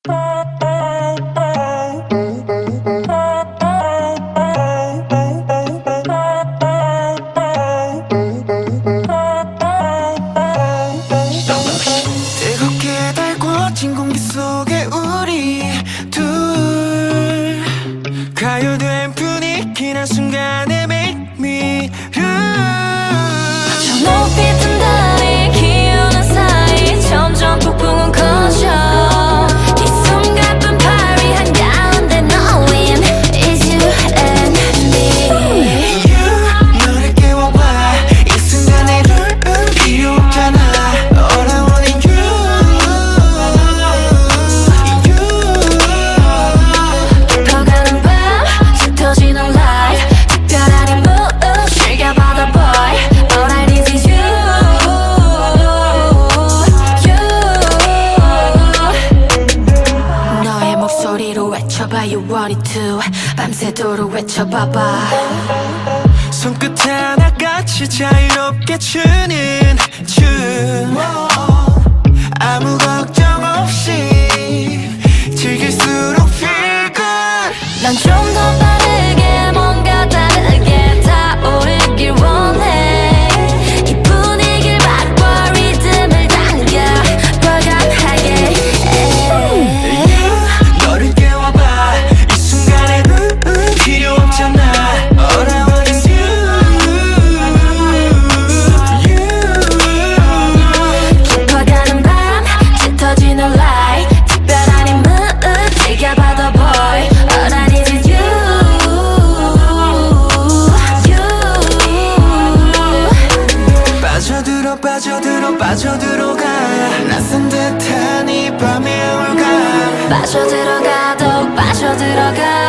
뜨겁게 달궈진 공기 속에 우리 둘 가요된 분위기 난 순간에 make me 저 높이 뜬 달이 기우는 사이 점점 폭풍은 커져 이 숨가쁜 파리 한가운데 knowing it's you and me 너를 깨워봐 이 순간의 룰은 필요 없잖아 All I want is you 깊어가는 밤 짙어지는 light 특별한 이 mood 즐겨봐도 boy All I need is you 너의 목소리로 외쳐봐 you want it too 밤새도록 외쳐봐봐 손끝 하나같이 자유롭게 추는 춤 아무 걱정 없이 즐길수록 feel good 난 좀 더 빠르게 뭔가 다르게 타오르길 원해 이 분위기를 바꿔 리듬을 당겨 과감하게 너를 깨워봐 이 순간의 룰은 필요 없잖아 All I want is 깊어가는 밤 짙어지는 light 특별한 이 mood 즐겨봐도 boy All I need is you 빠져들어 빠져들어 빠져들어가 낯선 듯한 이 밤의 올감 빠져들어가 더욱 빠져들어가